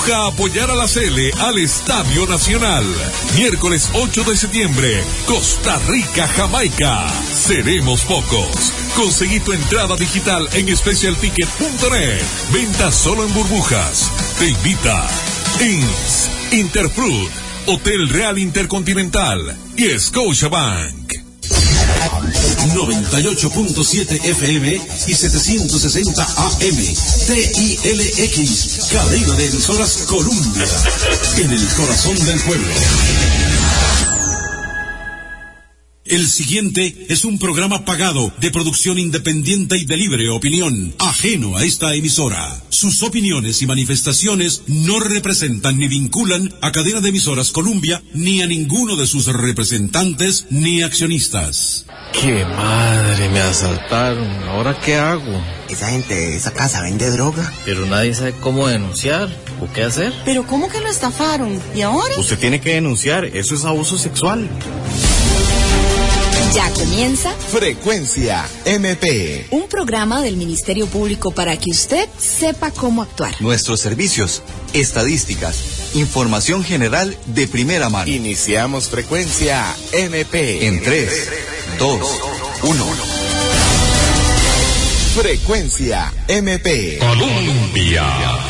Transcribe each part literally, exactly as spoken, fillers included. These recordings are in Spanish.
toca apoyar a la Cele al Estadio Nacional. Miércoles ocho de septiembre, Costa Rica, Jamaica. Seremos pocos. Conseguí tu entrada digital en special ticket punto net. Venta solo en burbujas. Te invita I N S, Interfruit, Hotel Real Intercontinental y Scotiabank. noventa y ocho punto siete F M y setecientos sesenta A M. T I L X, cadena de emisoras Columbia, en el corazón del pueblo. El siguiente es un programa pagado de producción independiente y de libre opinión, ajeno a esta emisora. Sus opiniones y manifestaciones no representan ni vinculan a Cadena de Emisoras Columbia, ni a ninguno de sus representantes ni accionistas. ¡Qué madre! Me asaltaron. ¿Ahora qué hago? Esa gente de esa casa vende droga. Pero nadie sabe cómo denunciar o qué hacer. ¿Pero cómo que lo estafaron? ¿Y ahora? Usted tiene que denunciar. Eso es abuso sexual. Ya comienza Frecuencia M P, un programa del Ministerio Público para que usted sepa cómo actuar. Nuestros servicios, estadísticas, información general de primera mano. Iniciamos Frecuencia M P en tres, dos, uno. Frecuencia M P Colombia.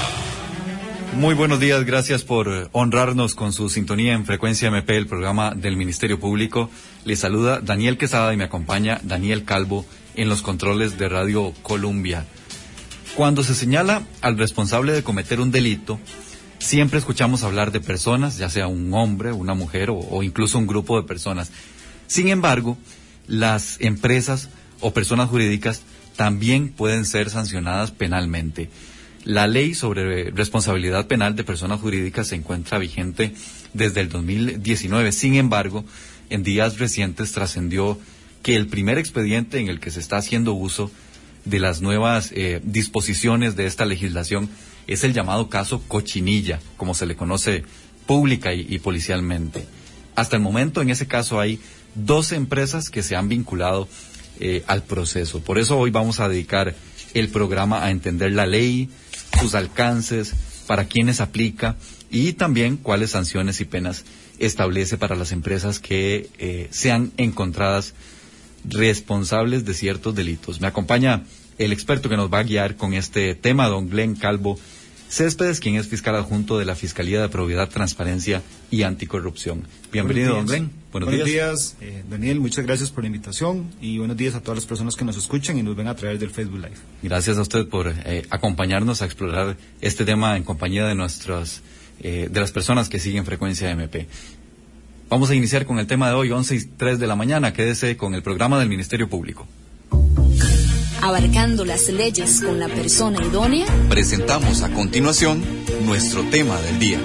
Muy buenos días, gracias por honrarnos con su sintonía en Frecuencia M P, el programa del Ministerio Público. Les saluda Daniel Quesada y me acompaña Daniel Calvo en los controles de Radio Columbia. Cuando se señala al responsable de cometer un delito, siempre escuchamos hablar de personas, ya sea un hombre, una mujer o, o incluso un grupo de personas. Sin embargo, las empresas o personas jurídicas también pueden ser sancionadas penalmente. La ley sobre responsabilidad penal de personas jurídicas se encuentra vigente desde el dos mil diecinueve. Sin embargo, en días recientes trascendió que el primer expediente en el que se está haciendo uso de las nuevas eh, disposiciones de esta legislación es el llamado caso Cochinilla, como se le conoce pública y, y policialmente. Hasta el momento, en ese caso, hay doce empresas que se han vinculado eh, al proceso. Por eso hoy vamos a dedicar el programa a entender la ley, sus alcances, para quiénes aplica y también cuáles sanciones y penas establece para las empresas que eh, sean encontradas responsables de ciertos delitos. Me acompaña el experto que nos va a guiar con este tema, don Glenn Calvo Céspedes, quien es fiscal adjunto de la Fiscalía de Probidad, Transparencia y Anticorrupción. Bienvenido, don Glenn. Buenos, buenos días. días eh, Daniel, muchas gracias por la invitación y buenos días a todas las personas que nos escuchan y nos ven a través del Facebook Live. Gracias a usted por eh, acompañarnos a explorar este tema en compañía de nuestras, eh, de las personas que siguen Frecuencia M P. Vamos a iniciar con el tema de hoy, once y tres de la mañana. Quédese con el programa del Ministerio Público. Abarcando las leyes con la persona idónea. Presentamos a continuación nuestro tema del día.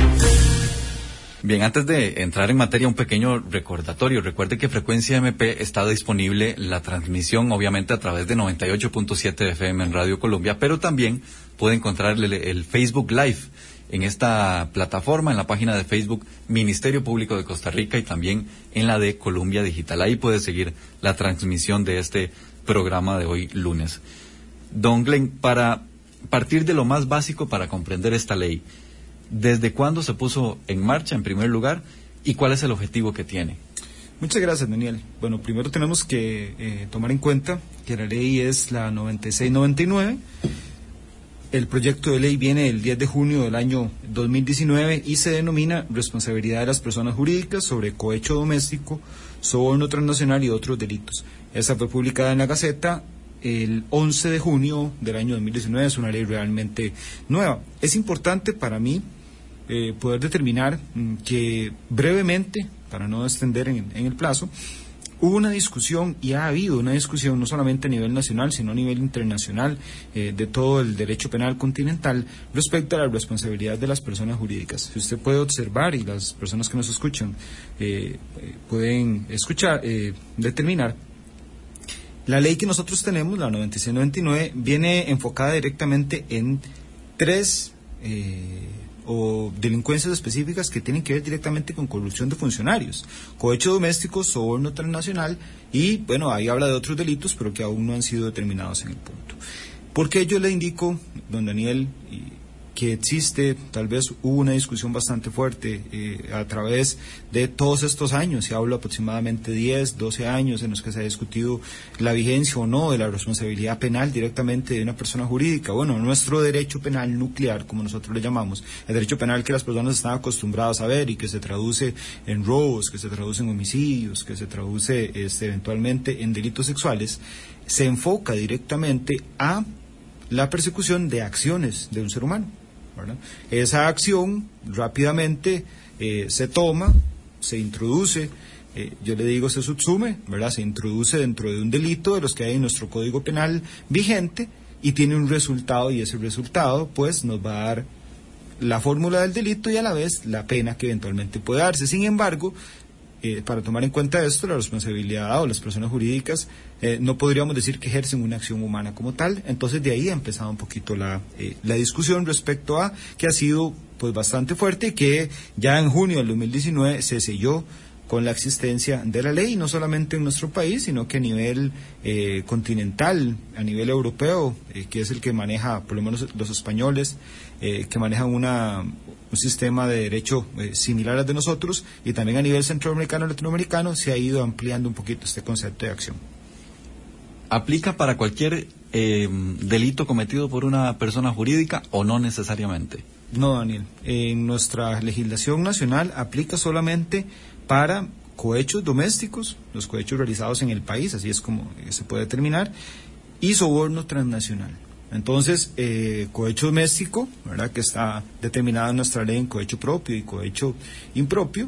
Bien, antes de entrar en materia, un pequeño recordatorio. Recuerde que Frecuencia M P está disponible la transmisión, obviamente, a través de noventa y ocho punto siete F M en Radio Colombia, pero también puede encontrar el, el Facebook Live en esta plataforma, en la página de Facebook Ministerio Público de Costa Rica y también en la de Columbia Digital. Ahí puede seguir la transmisión de este programa de hoy lunes. Don Glenn, para partir de lo más básico para comprender esta ley, ¿desde cuándo se puso en marcha en primer lugar y cuál es el objetivo que tiene? Muchas gracias, Daniel. Bueno, primero tenemos que eh, tomar en cuenta que la ley es la noventa y seis noventa y nueve. El proyecto de ley viene el diez de junio del año dos mil diecinueve y se denomina responsabilidad de las personas jurídicas sobre cohecho doméstico, soborno transnacional y otros delitos. Esta fue publicada en la Gaceta el once de junio del año dos mil diecinueve, es una ley realmente nueva. Es importante para mí eh, poder determinar mm, que brevemente, para no extender en, en el plazo, hubo una discusión y ha habido una discusión no solamente a nivel nacional, sino a nivel internacional eh, de todo el derecho penal continental respecto a la responsabilidad de las personas jurídicas. Si usted puede observar y las personas que nos escuchan eh, eh, pueden escuchar, eh, determinar, la ley que nosotros tenemos, la noventa y seis noventa y nueve, viene enfocada directamente en tres eh, o delincuencias específicas que tienen que ver directamente con corrupción de funcionarios, cohecho doméstico, soborno transnacional y, bueno, ahí habla de otros delitos, pero que aún no han sido determinados en el punto. ¿Por qué yo le indico, don Daniel, y que existe, tal vez hubo una discusión bastante fuerte eh, a través de todos estos años, se habla aproximadamente diez, doce años en los que se ha discutido la vigencia o no de la responsabilidad penal directamente de una persona jurídica. Bueno, nuestro derecho penal nuclear, como nosotros le llamamos, el derecho penal que las personas están acostumbradas a ver y que se traduce en robos, que se traduce en homicidios, que se traduce este, eventualmente en delitos sexuales, se enfoca directamente a la persecución de acciones de un ser humano, ¿verdad? Esa acción rápidamente eh, se toma, se introduce, eh, yo le digo se subsume, ¿verdad? Se introduce dentro de un delito de los que hay en nuestro Código Penal vigente y tiene un resultado, y ese resultado pues nos va a dar la fórmula del delito y a la vez la pena que eventualmente puede darse. Sin embargo, Eh, para tomar en cuenta esto, la responsabilidad o las personas jurídicas eh, no podríamos decir que ejercen una acción humana como tal. Entonces de ahí ha empezado un poquito la, eh, la discusión respecto a que ha sido pues bastante fuerte y que ya en junio del dos mil diecinueve se selló con la existencia de la ley, no solamente en nuestro país, sino que a nivel eh, continental, a nivel europeo, eh, que es el que maneja, por lo menos los españoles, eh, que manejan una, un sistema de derecho eh, similar al de nosotros, y también a nivel centroamericano y latinoamericano se ha ido ampliando un poquito este concepto de acción. ¿Aplica para cualquier eh, delito cometido por una persona jurídica o no necesariamente? No, Daniel. En nuestra legislación nacional aplica solamente para cohechos domésticos, los cohechos realizados en el país, así es como se puede determinar, y soborno transnacional. Entonces, eh, cohecho doméstico, ¿verdad?, que está determinado en nuestra ley en cohecho propio y cohecho impropio,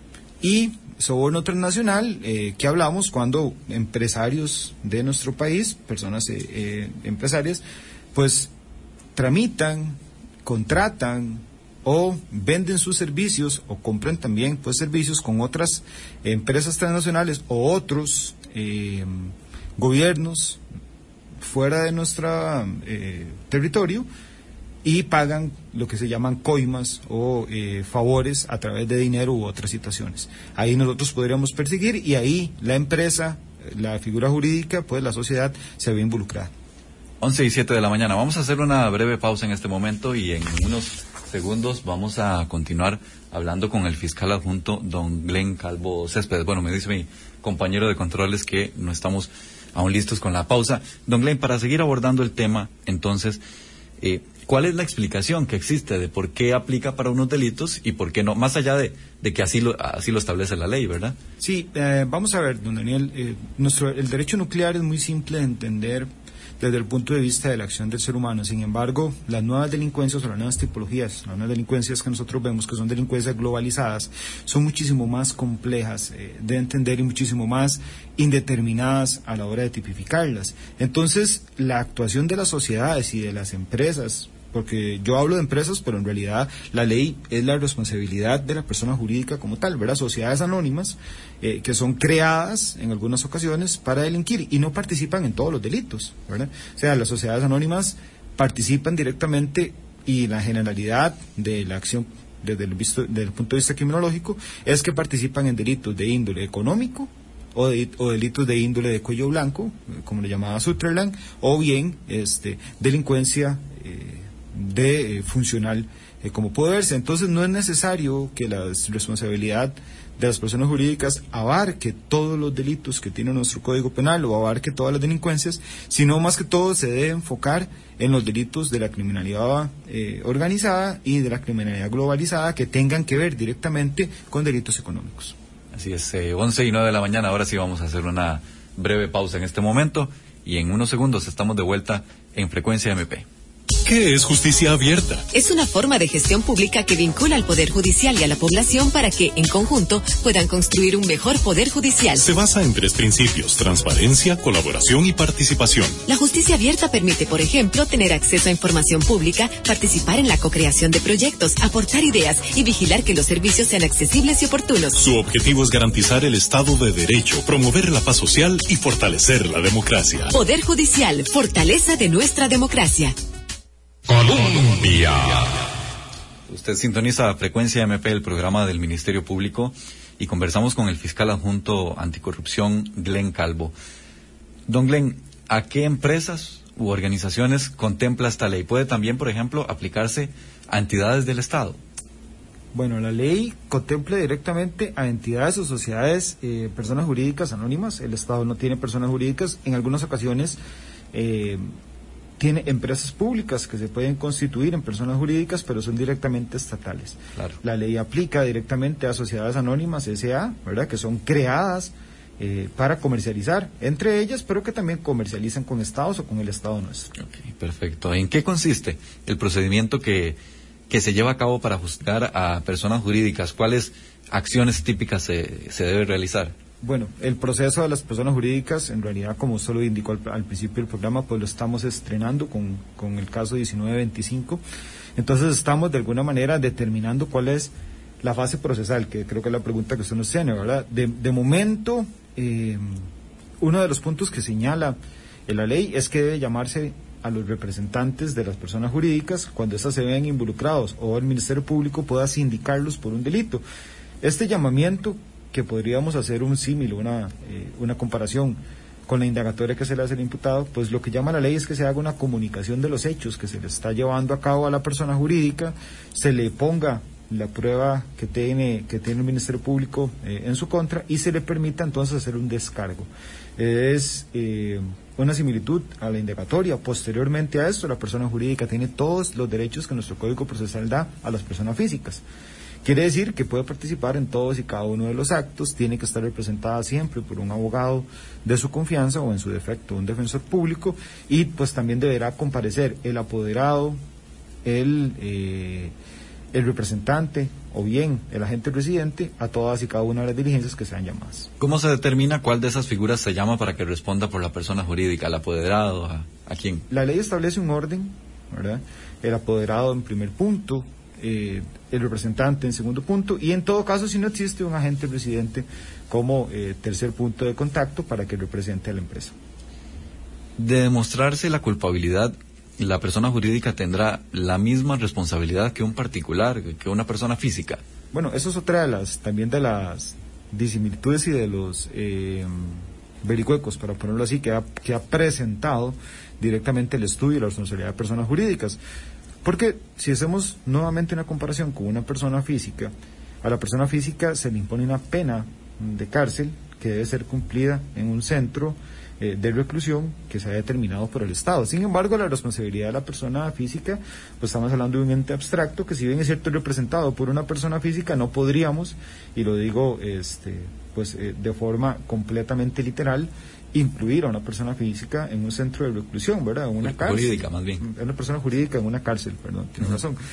y soborno transnacional, eh, que hablamos cuando empresarios de nuestro país, personas eh, eh, empresarias, pues tramitan, contratan o venden sus servicios o compran también pues servicios con otras eh, empresas transnacionales o otros eh, gobiernos fuera de nuestro eh, territorio, y pagan lo que se llaman coimas o eh, favores a través de dinero u otras situaciones. Ahí nosotros podríamos perseguir, y ahí la empresa, la figura jurídica, pues la sociedad se ve involucrada. once y siete de la mañana. Vamos a hacer una breve pausa en este momento y en unos segundos vamos a continuar hablando con el fiscal adjunto, don Glenn Calvo Céspedes. Bueno, me dice mi compañero de controles que no estamos aún listos con la pausa. Don Glenn, para seguir abordando el tema, entonces, eh, ¿cuál es la explicación que existe de por qué aplica para unos delitos y por qué no? Más allá de, de que así lo, así lo establece la ley, ¿verdad? Sí, eh, vamos a ver, don Daniel, eh, nuestro, el derecho nuclear es muy simple de entender desde el punto de vista de la acción del ser humano. Sin embargo, las nuevas delincuencias o las nuevas tipologías, las nuevas delincuencias que nosotros vemos, que son delincuencias globalizadas, son muchísimo más complejas eh, de entender y muchísimo más indeterminadas a la hora de tipificarlas. Entonces, la actuación de las sociedades y de las empresas, porque yo hablo de empresas, pero en realidad la ley es la responsabilidad de la persona jurídica como tal, ¿verdad? Sociedades anónimas eh, que son creadas en algunas ocasiones para delinquir y no participan en todos los delitos, ¿verdad? O sea, las sociedades anónimas participan directamente, y la generalidad de la acción desde el, visto, desde el punto de vista criminológico es que participan en delitos de índole económico o, de, o delitos de índole de cuello blanco, como le llamaba Sutherland, o bien este, delincuencia eh, de eh, funcional, eh, como puede verse. Entonces no es necesario que la responsabilidad de las personas jurídicas abarque todos los delitos que tiene nuestro Código Penal o abarque todas las delincuencias, sino más que todo se debe enfocar en los delitos de la criminalidad eh, organizada y de la criminalidad globalizada que tengan que ver directamente con delitos económicos. Así es, eh, once y nueve de la mañana. Ahora sí vamos a hacer una breve pausa en este momento y en unos segundos estamos de vuelta en Frecuencia M P. ¿Qué es justicia abierta? Es una forma de gestión pública que vincula al Poder Judicial y a la población para que, en conjunto, puedan construir un mejor Poder Judicial. Se basa en tres principios: transparencia, colaboración y participación. La justicia abierta permite, por ejemplo, tener acceso a información pública, participar en la co-creación de proyectos, aportar ideas y vigilar que los servicios sean accesibles y oportunos. Su objetivo es garantizar el Estado de Derecho, promover la paz social y fortalecer la democracia. Poder Judicial, fortaleza de nuestra democracia. Colombia. Usted sintoniza Frecuencia M P, el programa del Ministerio Público, y conversamos con el fiscal adjunto anticorrupción, Glenn Calvo. Don Glenn, ¿a qué empresas u organizaciones contempla esta ley? ¿Puede también, por ejemplo, aplicarse a entidades del Estado? Bueno, la ley contempla directamente a entidades o sociedades, eh, personas jurídicas anónimas. El Estado no tiene personas jurídicas. En algunas ocasiones eh, tiene empresas públicas que se pueden constituir en personas jurídicas, pero son directamente estatales. Claro. La ley aplica directamente a sociedades anónimas, S A, ¿verdad?, que son creadas eh, para comercializar entre ellas, pero que también comercializan con estados o con el Estado nuestro. Okay, perfecto. ¿En qué consiste el procedimiento que, que se lleva a cabo para juzgar a personas jurídicas? ¿Cuáles acciones típicas se, se debe realizar? Bueno, el proceso de las personas jurídicas, en realidad, como usted lo indicó al, al principio del programa, pues lo estamos estrenando con, con el caso diecinueve veinticinco. Entonces estamos de alguna manera determinando cuál es la fase procesal, que creo que es la pregunta que usted nos tiene, ¿verdad? De, de momento, eh, uno de los puntos que señala en la ley es que debe llamarse a los representantes de las personas jurídicas cuando éstas se ven involucrados, o el Ministerio Público pueda sindicarlos por un delito. Este llamamiento, que podríamos hacer un símil, una, eh, una comparación con la indagatoria que se le hace al imputado, pues lo que llama la ley es que se haga una comunicación de los hechos que se le está llevando a cabo a la persona jurídica, se le ponga la prueba que tiene que tiene el Ministerio Público eh, en su contra, y se le permita entonces hacer un descargo. Es eh, una similitud a la indagatoria. Posteriormente a esto, la persona jurídica tiene todos los derechos que nuestro Código Procesal da a las personas físicas. Quiere decir que puede participar en todos y cada uno de los actos, tiene que estar representada siempre por un abogado de su confianza, o en su defecto un defensor público, y pues también deberá comparecer el apoderado, el, eh, el representante o bien el agente residente a todas y cada una de las diligencias que sean llamadas. ¿Cómo se determina cuál de esas figuras se llama para que responda por la persona jurídica? ¿Al apoderado? ¿A, a quién? La ley establece un orden, ¿verdad? El apoderado en primer punto, Eh, el representante en segundo punto, y en todo caso, si no existe, un agente residente como eh, tercer punto de contacto para que represente a la empresa. De demostrarse la culpabilidad, la persona jurídica tendrá la misma responsabilidad que un particular, que una persona física. Bueno, eso es otra de las, también de las disimilitudes y de los eh, vericuecos, para ponerlo así, que ha, que ha presentado directamente el estudio de la responsabilidad de personas jurídicas. Porque si hacemos nuevamente una comparación con una persona física, a la persona física se le impone una pena de cárcel que debe ser cumplida en un centro eh, de reclusión que se ha determinado por el Estado. Sin embargo, la responsabilidad de la persona física, pues estamos hablando de un ente abstracto que, si bien es cierto representado por una persona física, no podríamos, y lo digo este pues eh, de forma completamente literal, incluir a una persona física en un centro de reclusión, ¿verdad? En una cárcel. Jurídica, más bien. Una persona jurídica en una cárcel, perdón, tiene uh-huh. razón.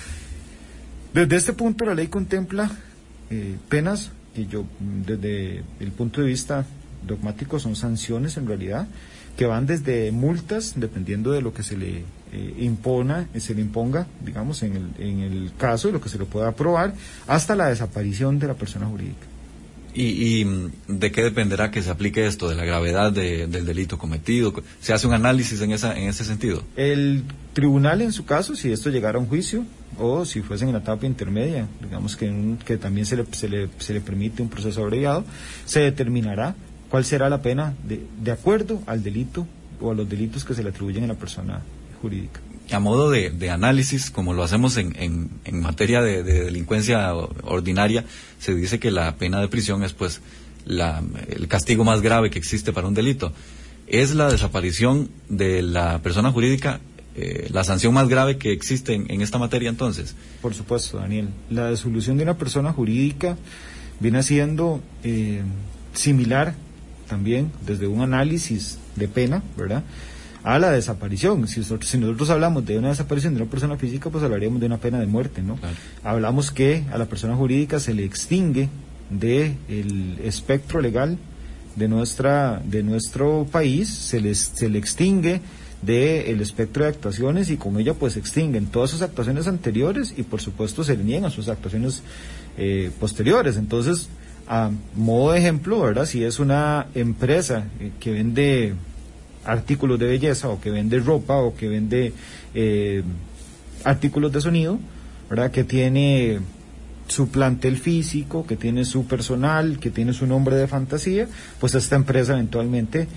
Desde este punto, la ley contempla eh, penas que yo, desde el punto de vista dogmático, son sanciones en realidad, que van desde multas, dependiendo de lo que se le eh, impona, se le imponga, digamos, en el, en el caso, de lo que se le pueda aprobar, hasta la desaparición de la persona jurídica. ¿Y, y de qué dependerá que se aplique esto? ¿De la gravedad de, del delito cometido? ¿Se hace un análisis en esa en ese sentido? El tribunal, en su caso, si esto llegara a un juicio, o si fuese en la etapa intermedia, digamos que, en, que también se le, se, le, se le permite un proceso abreviado, se determinará cuál será la pena de, de acuerdo al delito o a los delitos que se le atribuyen a la persona jurídica. A modo de, de análisis, como lo hacemos en, en, en materia de, de delincuencia ordinaria, se dice que la pena de prisión es pues la, el castigo más grave que existe para un delito. ¿Es la desaparición de la persona jurídica eh, la sanción más grave que existe en, en esta materia entonces? Por supuesto, Daniel. La disolución de una persona jurídica viene siendo eh, similar también desde un análisis de pena, ¿verdad?, a la desaparición. Si nosotros, si nosotros hablamos de una desaparición de una persona física, pues hablaríamos de una pena de muerte, ¿no? Claro. Hablamos que a la persona jurídica se le extingue de el espectro legal de nuestra de nuestro país, se le, se le extingue de el espectro de actuaciones, y con ella pues se extinguen todas sus actuaciones anteriores, y por supuesto se le niegan sus actuaciones eh, posteriores. Entonces, a modo de ejemplo, ¿verdad?, si es una empresa eh, que vende artículos de belleza, o que vende ropa, o que vende eh, artículos de sonido, ¿verdad?, que tiene su plantel físico, que tiene su personal, que tiene su nombre de fantasía, pues esta empresa eventualmente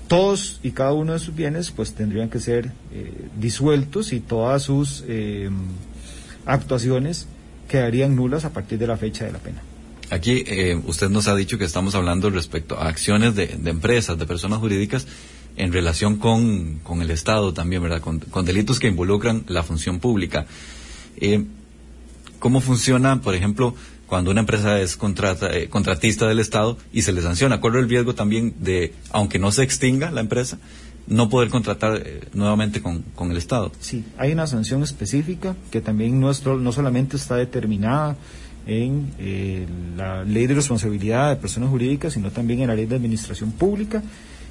todos y cada uno de sus bienes pues tendrían que ser eh, disueltos y todas sus eh, actuaciones quedarían nulas a partir de la fecha de la pena. Aquí eh, usted nos ha dicho que estamos hablando respecto a acciones de, de empresas, de personas jurídicas, en relación con, con el Estado también, ¿verdad? Con, con delitos que involucran la función pública. Eh, ¿Cómo funciona, por ejemplo, cuando una empresa es contrata, eh, contratista del Estado y se le sanciona? ¿Corre el riesgo también de, aunque no se extinga la empresa, no poder contratar eh, nuevamente con, con el Estado? Sí, hay una sanción específica que también nuestro, no solamente está determinada en eh, la ley de responsabilidad de personas jurídicas, sino también en la ley de administración pública,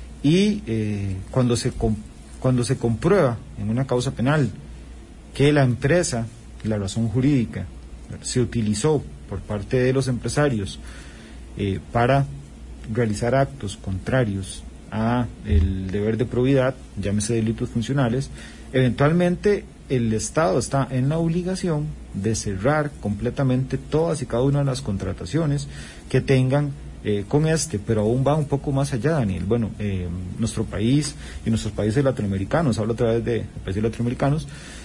y eh, cuando se com- cuando se comprueba en una causa penal que la empresa, la razón jurídica, se utilizó por parte de los empresarios eh, para realizar actos contrarios a el deber de probidad, llámese delitos funcionales, eventualmente el Estado está en la obligación de cerrar completamente todas y cada una de las contrataciones que tengan eh, con este, pero aún va un poco más allá, Daniel. Bueno, eh, nuestro país y nuestros países latinoamericanos, hablo a través de países latinoamericanos,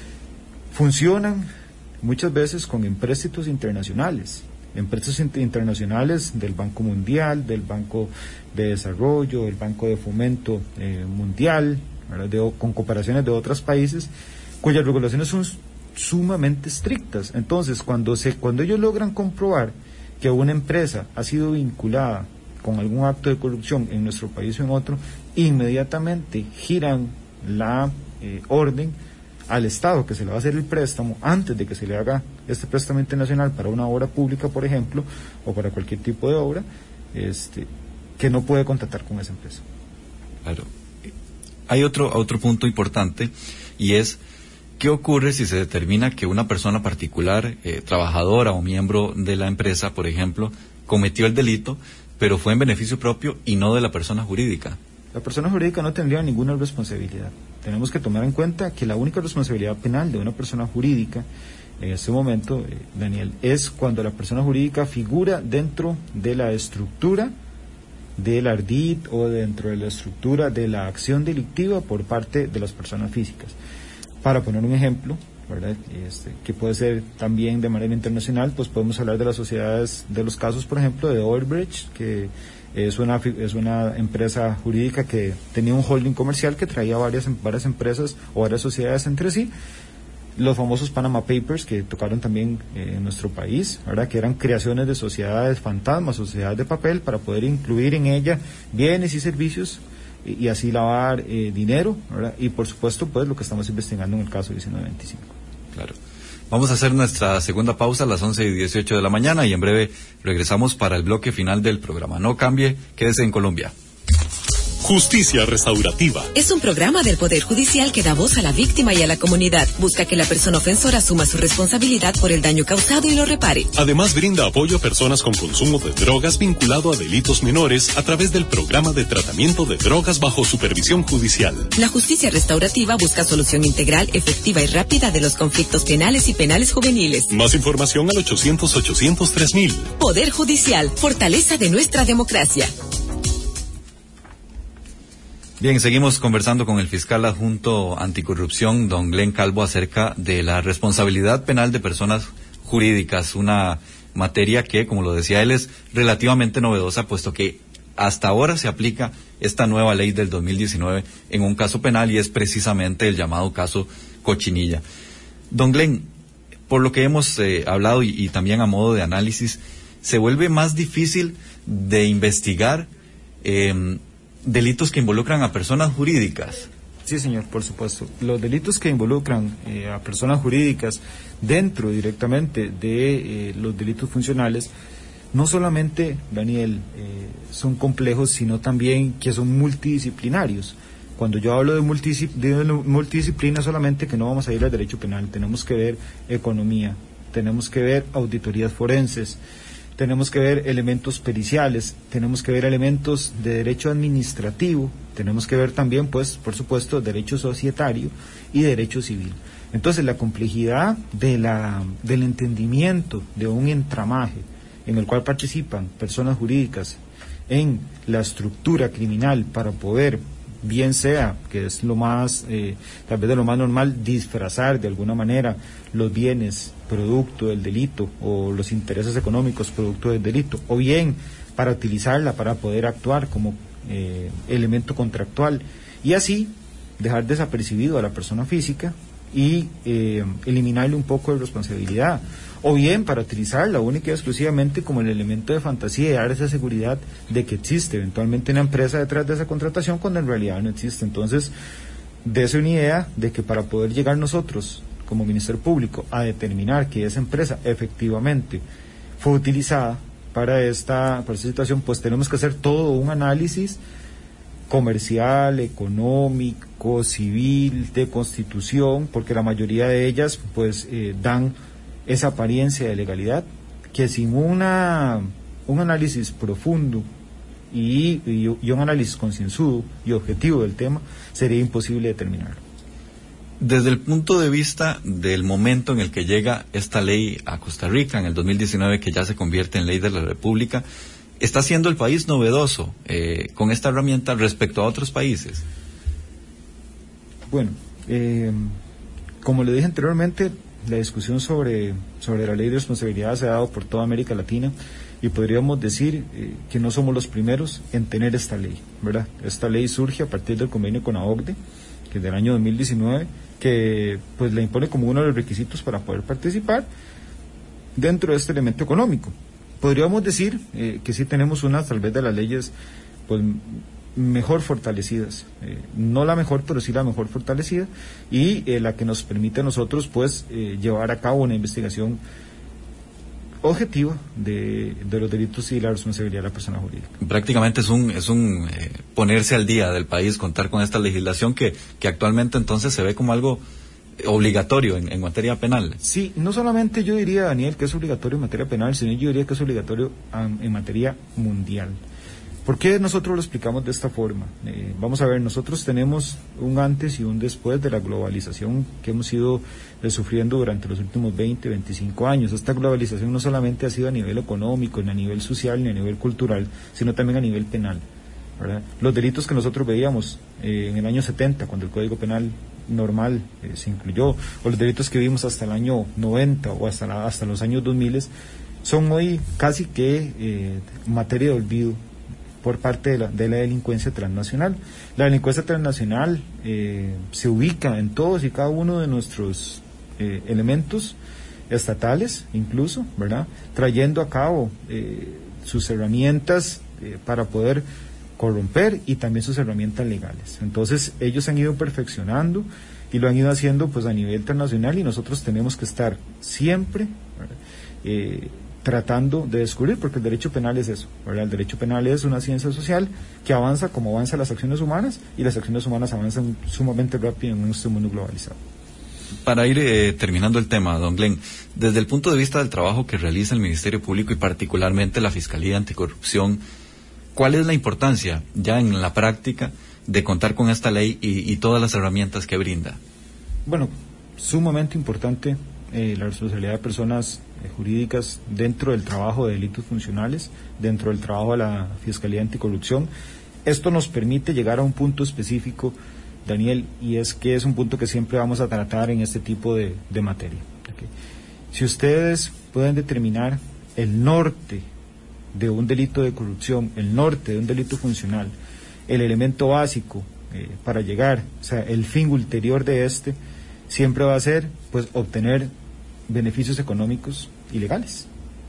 funcionan muchas veces con empréstitos internacionales, empréstitos inter- internacionales del Banco Mundial, del Banco de Desarrollo, del Banco de Fomento eh, Mundial, ¿verdad? De, con cooperaciones de otros países, cuyas regulaciones son sumamente estrictas. Entonces, cuando se cuando ellos logran comprobar que una empresa ha sido vinculada con algún acto de corrupción en nuestro país o en otro, inmediatamente giran la eh, orden al Estado que se le va a hacer el préstamo antes de que se le haga este préstamo internacional para una obra pública, por ejemplo, o para cualquier tipo de obra, este, que no puede contratar con esa empresa. Claro. Hay otro otro punto importante, y es ¿qué ocurre si se determina que una persona particular, eh, trabajadora o miembro de la empresa, por ejemplo, cometió el delito, pero fue en beneficio propio y no de la persona jurídica? La persona jurídica no tendría ninguna responsabilidad. Tenemos que tomar en cuenta que la única responsabilidad penal de una persona jurídica en este momento, eh, Daniel, es cuando la persona jurídica figura dentro de la estructura del ardid o dentro de la estructura de la acción delictiva por parte de las personas físicas. Para poner un ejemplo, ¿verdad? Este, que puede ser también de manera internacional, pues podemos hablar de las sociedades, de los casos, por ejemplo, de Overbridge, que es una es una empresa jurídica que tenía un holding comercial que traía varias varias empresas o varias sociedades entre sí. Los famosos Panama Papers, que tocaron también eh, en nuestro país, ¿verdad? Que eran creaciones de sociedades fantasmas, sociedades de papel, para poder incluir en ella bienes y servicios y, y así lavar eh, dinero, ¿verdad? Y por supuesto, pues lo que estamos investigando en el caso diecinueve veinticinco. Claro. Vamos a hacer nuestra segunda pausa a las once y dieciocho de la mañana y en breve regresamos para el bloque final del programa. No cambie, quédese en Colombia. Justicia Restaurativa. Es un programa del Poder Judicial que da voz a la víctima y a la comunidad. Busca que la persona ofensora asuma su responsabilidad por el daño causado y lo repare. Además, brinda apoyo a personas con consumo de drogas vinculado a delitos menores a través del programa de tratamiento de drogas bajo supervisión judicial. La justicia restaurativa busca solución integral, efectiva y rápida de los conflictos penales y penales juveniles. Más información al ochocientos, ochocientos tres mil. Poder Judicial, fortaleza de nuestra democracia. Bien, seguimos conversando con el fiscal adjunto anticorrupción, don Glenn Calvo, acerca de la responsabilidad penal de personas jurídicas, una materia que, como lo decía él, es relativamente novedosa, puesto que hasta ahora se aplica esta nueva ley del dos mil diecinueve en un caso penal y es precisamente el llamado caso Cochinilla. Don Glenn, por lo que hemos eh, hablado y, y también a modo de análisis, ¿se vuelve más difícil de investigar eh, delitos que involucran a personas jurídicas? Sí, señor, por supuesto. Los delitos que involucran eh, a personas jurídicas dentro directamente de eh, los delitos funcionales, no solamente, Daniel, eh, son complejos, sino también que son multidisciplinarios. Cuando yo hablo de, multidiscip- de multidisciplina, solamente que no vamos a ir al derecho penal, tenemos que ver economía, tenemos que ver auditorías forenses, tenemos que ver elementos periciales, tenemos que ver elementos de derecho administrativo, tenemos que ver también, pues, por supuesto, derecho societario y derecho civil. Entonces, la complejidad de la, del entendimiento de un entramaje en el cual participan personas jurídicas en la estructura criminal para poder bien sea, que es lo más, eh, tal vez de lo más normal, disfrazar de alguna manera los bienes producto del delito o los intereses económicos producto del delito, o bien para utilizarla para poder actuar como eh, elemento contractual y así dejar desapercibido a la persona física y eh, eliminarle un poco de responsabilidad, o bien para utilizarla única y exclusivamente como el elemento de fantasía y dar esa seguridad de que existe eventualmente una empresa detrás de esa contratación cuando en realidad no existe. Entonces, dése una idea de que para poder llegar nosotros como Ministerio Público a determinar que esa empresa efectivamente fue utilizada para esta, para esta situación, pues tenemos que hacer todo un análisis comercial, económico, civil, de constitución, porque la mayoría de ellas pues eh, dan esa apariencia de legalidad que sin una un análisis profundo y, y, y un análisis concienzudo y objetivo del tema sería imposible determinarlo. Desde el punto de vista del momento en el que llega esta ley a Costa Rica, en el dos mil diecinueve, que ya se convierte en ley de la República, ¿está siendo el país novedoso eh, con esta herramienta respecto a otros países? Bueno, eh, como le dije anteriormente, la discusión sobre, sobre la ley de responsabilidad se ha dado por toda América Latina y podríamos decir eh, que no somos los primeros en tener esta ley, ¿verdad? Esta ley surge a partir del convenio con la O C D E, que es del año dos mil diecinueve, que pues la impone como uno de los requisitos para poder participar dentro de este elemento económico. Podríamos decir eh, que sí tenemos unas tal vez de las leyes pues mejor fortalecidas, eh, no la mejor, pero sí la mejor fortalecida, y eh, la que nos permite a nosotros pues eh, llevar a cabo una investigación objetiva de, de los delitos y la responsabilidad de la persona jurídica. Prácticamente es un es un eh, ponerse al día del país, contar con esta legislación que, que actualmente entonces se ve como algo obligatorio en, en materia penal. Sí, no solamente yo diría, Daniel, que es obligatorio en materia penal, sino yo diría que es obligatorio um, en materia mundial. ¿Por qué nosotros lo explicamos de esta forma? Eh, vamos a ver, nosotros tenemos un antes y un después de la globalización que hemos ido eh, sufriendo durante los últimos veinte, veinticinco años. Esta globalización no solamente ha sido a nivel económico, ni a nivel social, ni a nivel cultural, sino también a nivel penal, ¿verdad? Los delitos que nosotros veíamos eh, en el año setenta, cuando el Código Penal normal eh, se incluyó, o los delitos que vimos hasta el año noventa o hasta, la, hasta los años dos mil, son hoy casi que eh, materia de olvido por parte de la, de la delincuencia transnacional. La delincuencia transnacional eh, se ubica en todos y cada uno de nuestros eh, elementos estatales, incluso, ¿verdad? Trayendo a cabo eh, sus herramientas eh, para poder corromper y también sus herramientas legales. Entonces, ellos han ido perfeccionando y lo han ido haciendo pues a nivel internacional y nosotros tenemos que estar siempre eh, tratando de descubrir, porque el derecho penal es eso, ¿verdad? El derecho penal es una ciencia social que avanza como avanzan las acciones humanas y las acciones humanas avanzan sumamente rápido en este mundo globalizado. Para ir eh, terminando el tema, don Glenn, desde el punto de vista del trabajo que realiza el Ministerio Público y particularmente la Fiscalía Anticorrupción, ¿cuál es la importancia ya en la práctica de contar con esta ley y, y todas las herramientas que brinda? Bueno, sumamente importante eh, la responsabilidad de personas eh, jurídicas dentro del trabajo de delitos funcionales, dentro del trabajo de la Fiscalía Anticorrupción. Esto nos permite llegar a un punto específico, Daniel, y es que es un punto que siempre vamos a tratar en este tipo de, de materia. Okay. Si ustedes pueden determinar el norte de un delito de corrupción, el norte de un delito funcional, el elemento básico eh, para llegar, o sea, el fin ulterior de este, siempre va a ser pues obtener beneficios económicos ilegales.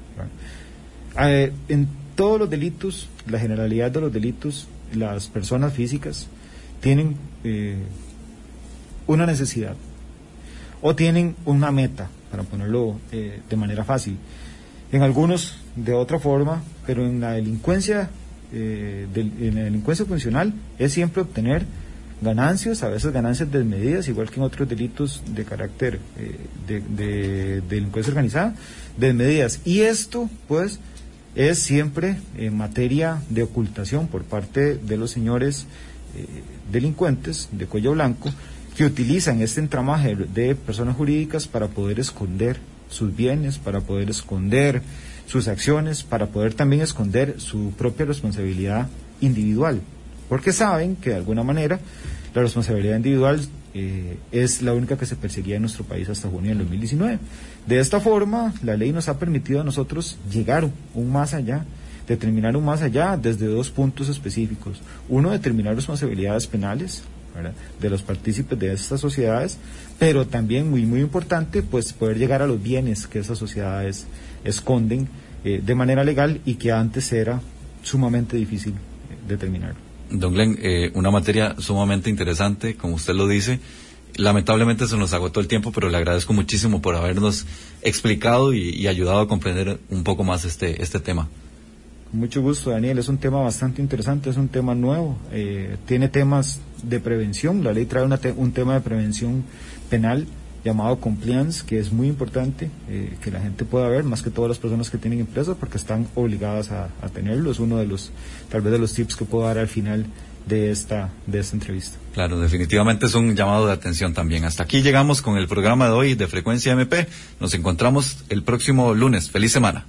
Eh, en todos los delitos, la generalidad de los delitos, las personas físicas tienen eh, una necesidad o tienen una meta, para ponerlo eh, de manera fácil. En algunos de otra forma, pero en la delincuencia eh, del, en la delincuencia funcional es siempre obtener ganancias, a veces ganancias desmedidas, igual que en otros delitos de carácter eh, de, de, de delincuencia organizada, desmedidas. Y esto, pues, es siempre en materia de ocultación por parte de los señores eh, delincuentes de cuello blanco, que utilizan este entramaje de personas jurídicas para poder esconder sus bienes, para poder esconder sus acciones, para poder también esconder su propia responsabilidad individual, porque saben que de alguna manera la responsabilidad individual eh, es la única que se perseguía en nuestro país hasta junio del dos mil diecinueve. De esta forma, la ley nos ha permitido a nosotros llegar un más allá, determinar un más allá desde dos puntos específicos. Uno, determinar responsabilidades penales, ¿verdad?, de los partícipes de estas sociedades, pero también muy muy importante, pues poder llegar a los bienes que esas sociedades esconden eh, de manera legal y que antes era sumamente difícil eh, determinar. Don Glenn, eh, una materia sumamente interesante, como usted lo dice. Lamentablemente se nos agotó el tiempo, pero le agradezco muchísimo por habernos explicado y, y ayudado a comprender un poco más este este tema. Con mucho gusto, Daniel. Es un tema bastante interesante, es un tema nuevo, eh, tiene temas de prevención. La ley trae una te un tema de prevención penal llamado compliance, que es muy importante eh, que la gente pueda ver, más que todas las personas que tienen empresas, porque están obligadas a, a tenerlo. Es uno de los, tal vez de los tips que puedo dar al final de esta de esta entrevista. Claro, definitivamente es un llamado de atención también. Hasta aquí llegamos con el programa de hoy de Frecuencia M P. Nos encontramos el próximo lunes. Feliz semana.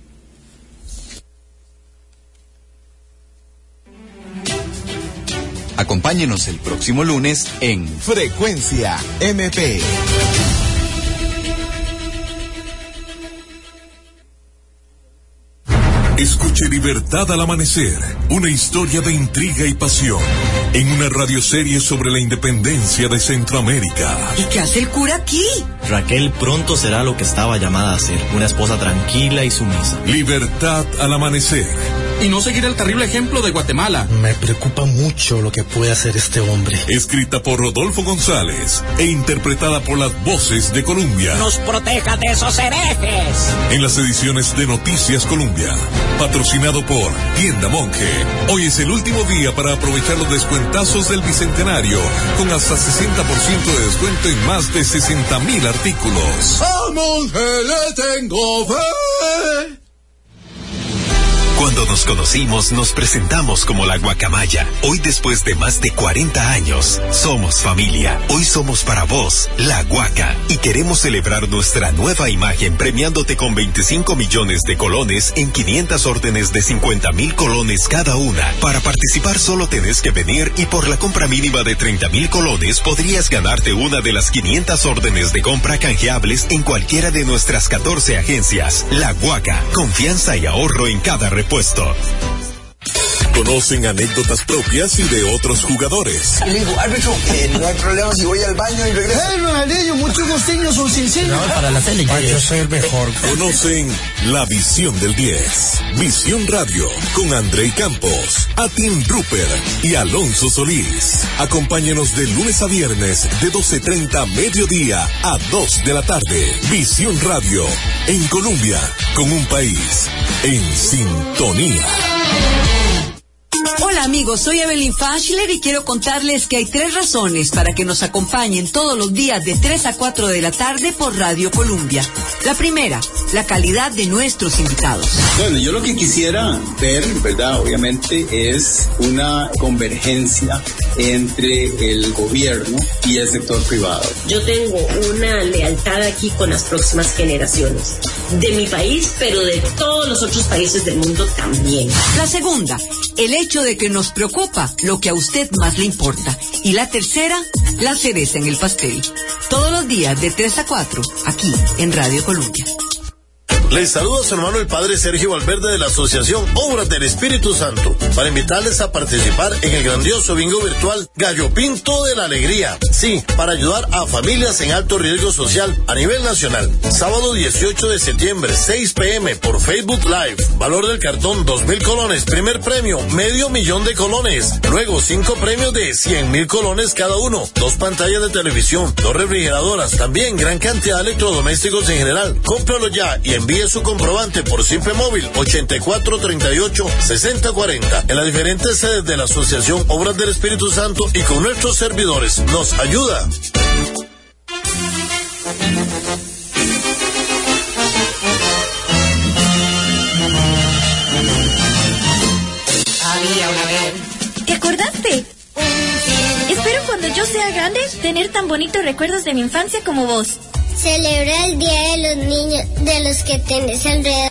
Acompáñenos el próximo lunes en Frecuencia M P. Escuche Libertad al Amanecer, una historia de intriga y pasión, en una radioserie sobre la independencia de Centroamérica. ¿Y qué hace el cura aquí? Raquel pronto será lo que estaba llamada a ser, una esposa tranquila y sumisa. Libertad al Amanecer. Y no seguir el terrible ejemplo de Guatemala. Me preocupa mucho lo que puede hacer este hombre. Escrita por Rodolfo González e interpretada por las voces de Colombia. ¡Nos proteja de esos herejes! En las ediciones de Noticias Colombia. Patrocinado por Tienda Monje. Hoy es el último día para aprovechar los descuentazos del Bicentenario, con hasta sesenta por ciento de descuento en más de sesenta mil artículos. ¡A Monje le tengo fe! Cuando nos conocimos, nos presentamos como la Guacamaya. Hoy, después de más de cuarenta años, somos familia. Hoy somos para vos, la Guaca. Y queremos celebrar nuestra nueva imagen premiándote con veinticinco millones de colones en quinientas órdenes de cincuenta mil colones cada una. Para participar solo tenés que venir y por la compra mínima de treinta mil colones podrías ganarte una de las quinientas órdenes de compra canjeables en cualquiera de nuestras catorce agencias. La Guaca. Confianza y ahorro en cada repuesto. Conocen anécdotas propias y de otros jugadores. Le digo, árbitro, eh, no hay problema si voy al baño y regreso. ¡Eh, Ronaldinho! Muchos costeños son sinceros. No, para la tele. Ay, yo soy el mejor. Conocen la visión del diez. Visión Radio, con Andrei Campos, Atin Rupert y Alonso Solís. Acompáñenos de lunes a viernes, de doce treinta mediodía a dos de la tarde. Visión Radio, en Colombia, con un país en sintonía. Hola amigos, soy Evelyn Fashler y quiero contarles que hay tres razones para que nos acompañen todos los días de tres a cuatro de la tarde por Radio Colombia. La primera, la calidad de nuestros invitados. Bueno, yo lo que quisiera ver, ¿verdad? Obviamente es una convergencia entre el gobierno y el sector privado. Yo tengo una lealtad aquí con las próximas generaciones, de mi país, pero de todos los otros países del mundo también. La segunda, el hecho de que nos preocupa lo que a usted más le importa. Y la tercera, la cereza en el pastel. Todos los días de tres a cuatro, aquí en Radio Colombia. Les saluda su hermano el padre Sergio Valverde de la Asociación Obras del Espíritu Santo para invitarles a participar en el grandioso bingo virtual Gallo Pinto de la Alegría. Sí, para ayudar a familias en alto riesgo social a nivel nacional. Sábado dieciocho de septiembre, seis p m por Facebook Live. Valor del cartón dos mil colones. Primer premio, medio millón de colones. Luego cinco premios de cien mil colones cada uno. Dos pantallas de televisión, dos refrigeradoras. También gran cantidad de electrodomésticos en general. Cómpralo ya y envíe su comprobante por Simpe Móvil ochenta y cuatro treinta y ocho sesenta cuarenta en las diferentes sedes de la Asociación Obras del Espíritu Santo y con nuestros servidores. Nos ayuda. Había una vez. ¿Te acordaste? Espero cuando yo sea grande tener tan bonitos recuerdos de mi infancia como vos. Celebra el Día de los Niños, de los que tenés alrededor.